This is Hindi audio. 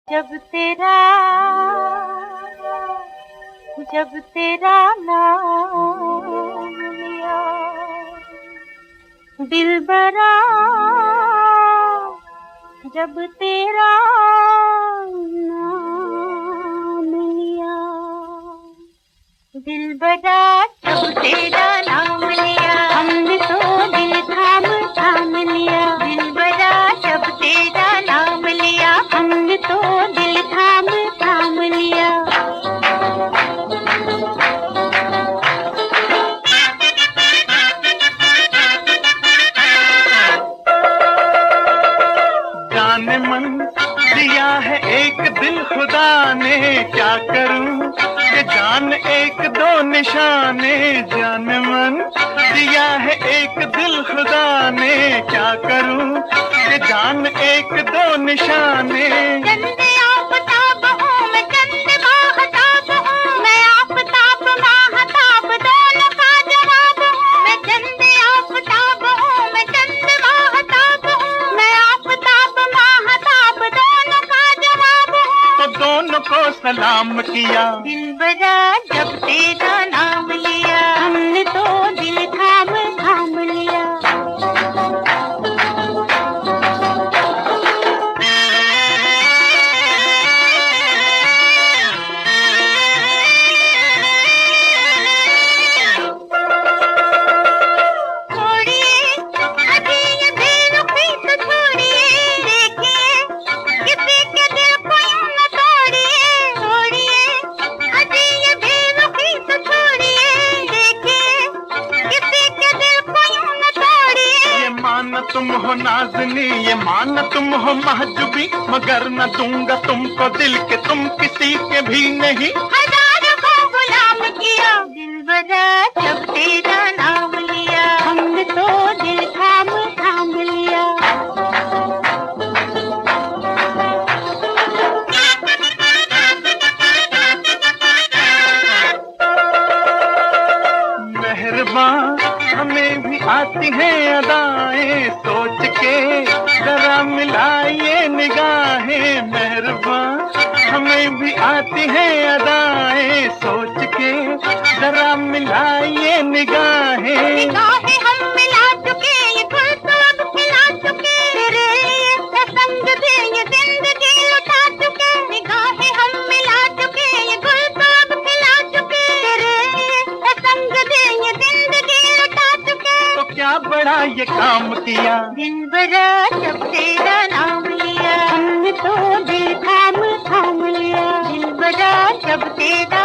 जब तेरा नाम लिया दिलबरा, जब तेरा नाम लिया दिलबरा, जब तेरा नाम लिया हमने तो दिल थाम थाम लिया। दिलबरा जब तेरा नाम लिया हमने तो दिल थाम थाम लिया। जाने मन दिया है एक दिल खुदा ने, क्या करूं कि जान एक दो निशाने। जाने मन दिया है एक दिल खुदा ने, क्या करूं कि जान एक दो निशाने। चंदे आफताब हूँ मैं, चंदे माहताब हूँ मैं, आफताब माहताब दोनों का जवाब हूँ मैं। चंदे आफताब हूँ मैं, चंदे माहताब हूँ मैं, आफताब माहताब दोनों का जवाब हूँ। तो दोनों को सलाम किया। दिलबरा जब तेरा नाम लिया हमने तो दिल थाम थाम लिया। तुम हो नाज़नी, ये मान तुम हो महजूबी, मगर न दूंगा तुमको दिल के तुम किसी के भी नहीं। हजारों को गुलाम किया। दिलबरा जब तेरा नाम लिया हमने तो दिल थाम थाम लिया। मेहरबान हमें भी आती है अदाएं, सोच के जरा मिलाइए निगाहें। मेहरबान हमें भी आती है अदाएं, सोच के जरा मिलाइए निगाहें। निगाहें हम मिला चुके, ये गुल तो अब खिला चुके, तेरे लिए संग दे ये जिंदगी लुटा चुके। निगाहें हम मिला चुके, ये गुल तो अब खिला चुके, तेरे लिए संग दे ये जिंदगी लुटा चुके। तो क्या बड़ा ये काम किया। दिलबरा जब तेरा नाम लिया हमने तो दिल थाम थाम लिया। दिलबरा जब तेरा